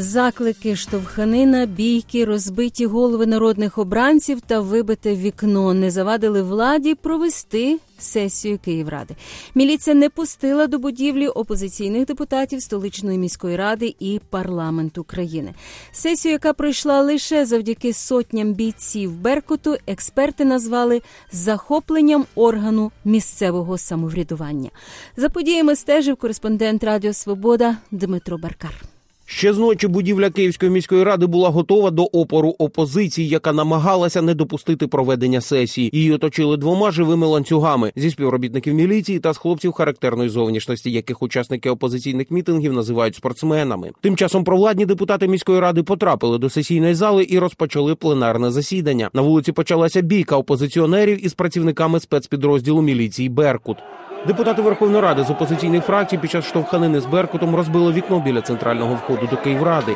Заклики, штовханина, бійки, розбиті голови народних обранців та вибите вікно не завадили владі провести сесію Київради. Міліція не пустила до будівлі опозиційних депутатів столичної міської ради і парламенту країни. Сесію, яка пройшла лише завдяки сотням бійців Беркуту, експерти назвали захопленням органу місцевого самоврядування. За подіями стежив кореспондент Радіо Свобода Дмитро Баркар. Ще зночі будівля Київської міської ради була готова до опору опозиції, яка намагалася не допустити проведення сесії. Її оточили двома живими ланцюгами – зі співробітників міліції та з хлопців характерної зовнішності, яких учасники опозиційних мітингів називають спортсменами. Тим часом провладні депутати міської ради потрапили до сесійної зали і розпочали пленарне засідання. На вулиці почалася бійка опозиціонерів із працівниками спецпідрозділу міліції «Беркут». Депутати Верховної Ради з опозиційних фракцій під час штовханини з Беркутом розбили вікно біля центрального входу до Київради.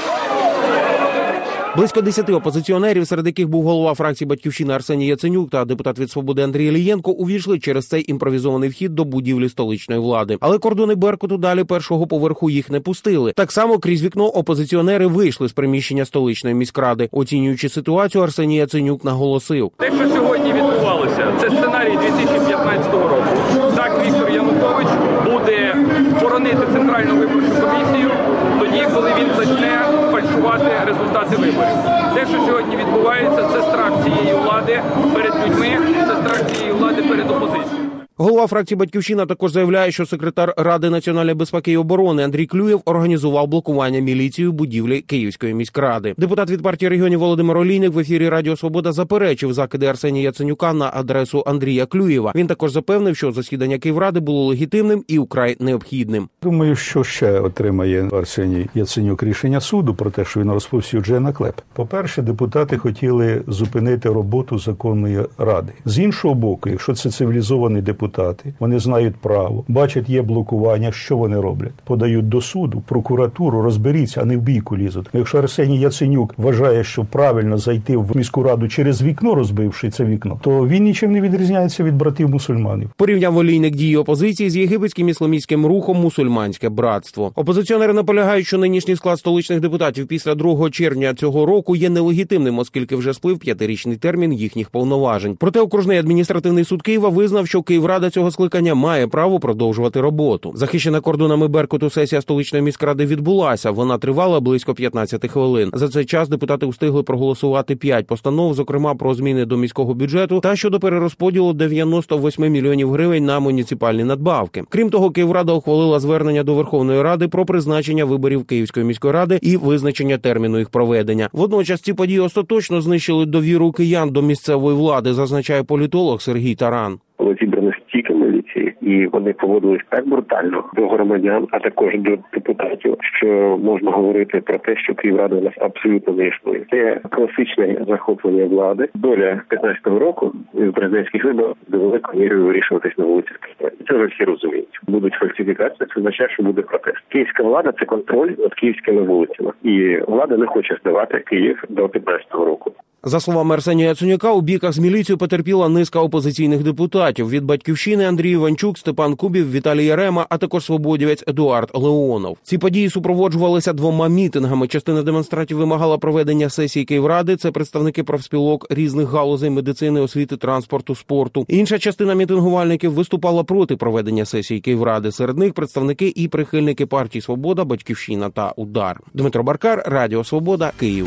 Близько 10 опозиціонерів, серед яких був голова фракції «Батьківщина» Арсеній Яценюк та депутат від «Свободи» Андрій Ілієнко, увійшли через цей імпровізований вхід до будівлі столичної влади. Але кордони Беркуту далі першого поверху їх не пустили. Так само крізь вікно опозиціонери вийшли з приміщення столичної міськради. Оцінюючи ситуацію, Арсеній Яценюк наголосив: те, що сьогодні відбувалося, це сценарій 2015 року. Так, Віктор Янукович буде боронити Центральну виборчу комісію тоді, коли він почне фальшувати результати виборів. Те, що сьогодні відбувається, це страх цієї влади перед людьми, це страх цієї влади перед опозицією. Голова фракції «Батьківщина» також заявляє, що секретар Ради національної безпеки і оборони Андрій Клюєв організував блокування міліцією будівлі Київської міськради. Депутат від партії регіонів Володимир Олійник в ефірі Радіо Свобода заперечив закиди Арсенія Яценюка на адресу Андрія Клюєва. Він також запевнив, що засідання Київради було легітимним і вкрай необхідним. Думаю, що ще отримає Арсеній Яценюк рішення суду про те, що він розповсюджує наклеп. По-перше, депутати хотіли зупинити роботу законної ради. З іншого боку, якщо це цивілізований депутати, вони знають право, бачать, є блокування, що вони роблять? Подають до суду, прокуратуру, розберіться, а не в бійку лізуть. Якщо Арсеній Яценюк вважає, що правильно зайти в міську раду через вікно, розбивши це вікно, то він нічим не відрізняється від братів-мусульманів. Порівняв Олійник дії опозиції з єгипетським ісламістським рухом «Мусульманське братство». Опозиціонери наполягають, що нинішній склад столичних депутатів після 2 червня цього року є нелегітимним, оскільки вже сплив 5-річний термін їхніх повноважень. Проте окружний адміністративний суд Києва визнав, що Київрада цього скликання має право продовжувати роботу. Захищена кордонами Беркуту сесія столичної міськради відбулася. Вона тривала близько 15 хвилин. За цей час депутати встигли проголосувати 5 постанов, зокрема про зміни до міського бюджету та щодо перерозподілу 98 мільйонів гривень на муніципальні надбавки. Крім того, Київрада ухвалила звернення до Верховної Ради про призначення виборів Київської міської ради і визначення терміну їх проведення. Водночас ці події остаточно знищили довіру киян до місцевої влади, зазначає політолог Сергій Таран. Було зібрано стільки міліції, і вони поводились так брутально до громадян, а також до депутатів, що можна говорити про те, що Київрада у нас абсолютно не існує. Це класичне захоплення влади. Доля 15-го року з президентських виборів до великої міри вирішуватись на вулицях Києва. Це вже всі розуміють. Будуть фальсифікації, це означає, що буде протест. Київська влада – це контроль над київськими вулицями. І влада не хоче здавати Київ до 15-го року. За словами Арсенія Яценюка, у бійках з міліцією потерпіла низка опозиційних депутатів. Від «Батьківщини» Андрій Іванчук, Степан Кубів, Віталій Ярема, а також свободівець Едуард Леонов. Ці події супроводжувалися 2 мітингами. Частина демонстрантів вимагала проведення сесії Київради. Це представники профспілок різних галузей медицини, освіти, транспорту, спорту. Інша частина мітингувальників виступала проти проведення сесії Київради. Серед них представники і прихильники партій «Свобода», «Батьківщина» та «Удар». Дмитро Баркар, Радіо Свобода, Київ.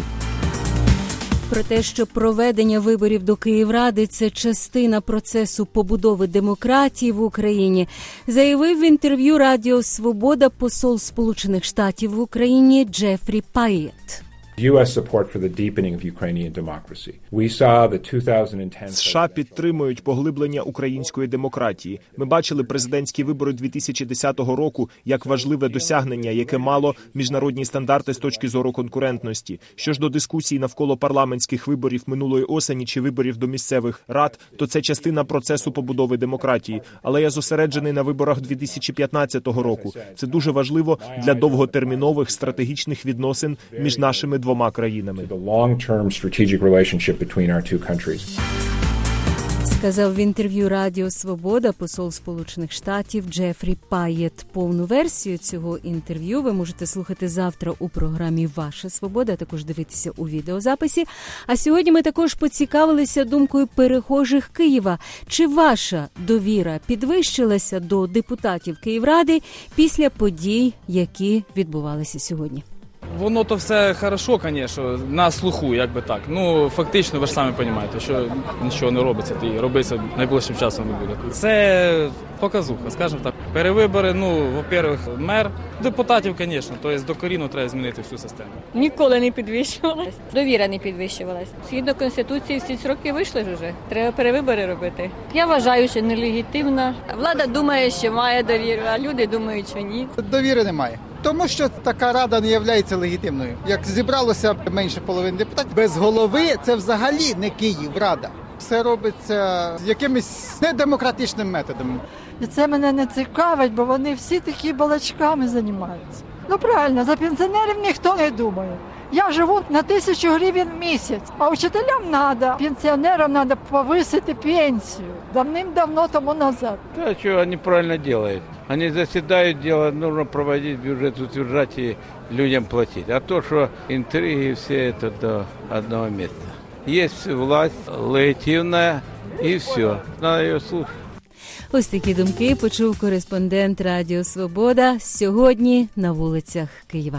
Про те, що проведення виборів до Київради – це частина процесу побудови демократії в Україні, заявив в інтерв'ю Радіо Свобода посол Сполучених Штатів в Україні Джефрі Пайєт. США підтримують поглиблення української демократії. Ми бачили президентські вибори 2010 року як важливе досягнення, яке мало міжнародні стандарти з точки зору конкурентності. Що ж до дискусій навколо парламентських виборів минулої осені чи виборів до місцевих рад, то це частина процесу побудови демократії. Але я зосереджений на виборах 2015 року. Це дуже важливо для довготермінових стратегічних відносин між нашими двома країнами. сказав в інтерв'ю Радіо Свобода посол Сполучених Штатів Джефрі Пайєт. Повну версію цього інтерв'ю ви можете слухати завтра у програмі «Ваша Свобода», а також дивитися у відеозаписі. А сьогодні ми також поцікавилися думкою перехожих Києва. Чи ваша довіра підвищилася до депутатів Київради після подій, які відбувалися сьогодні? Воно то все хорошо, звісно, на слуху, як би так. Ну, фактично, ви ж самі розумієте, що нічого не робиться, і робиться найближчим часом не буде. Це показуха, скажімо так. Перевибори, во-первых, мер, депутатів, звісно, тобто докорінно треба змінити всю систему. Ніколи не підвищувалась. Довіра не підвищувалась. Згідно Конституції всі сроки вийшли ж уже. Треба перевибори робити. Я вважаю, що нелегітимна. Влада думає, що має довіру, а люди думають, що ні. Довіри немає. Тому що така рада не є легітимною. Як зібралося менше половини депутатів, без голови це взагалі не Київрада. Все робиться якимись недемократичним методом. І це мене не цікавить, бо вони всі такі балачками займаються. Ну правильно, за пенсіонерів ніхто не думає. Я живу на 1000 гривень в місяць, а учителям треба, пенсіонерам треба повисити пенсію. Давним-давно тому назад. Да, что они правильно делают. Они заседают, дело нужно проводить, бюджет утверждать и людям платить. А то, что интриги, все это до одного места. Есть власть легитимная и все. Надо ее слушать. Ось такі думки почув кореспондент Радіо Свобода сьогодні на вулицях Києва.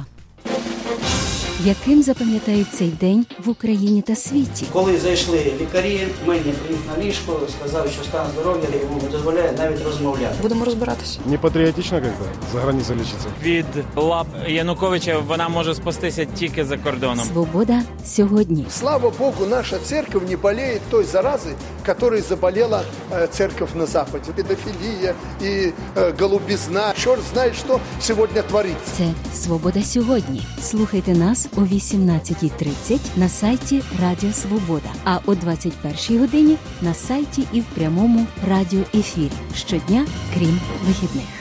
Яким запам'ятають цей день в Україні та світі? Коли зайшли лікарі, мені приніс на ліжко, сказав, що стан здоров'я йому не дозволяє навіть розмовляти. Будемо розбиратися. Не патріотично, як за границею лічиться. Від лап Януковича вона може спастися тільки за кордоном. Свобода сьогодні. Слава Богу, наша церковь не болеет той заразой, которой заболела церковь на Западе. Педофилия и голубизна. Черт знает, что сегодня творится. Це «Свобода сьогодні». Слухайте нас о 18:30 на сайті Радіо Свобода, а о 21:00 годині на сайті і в прямому радіоефірі щодня, крім вихідних.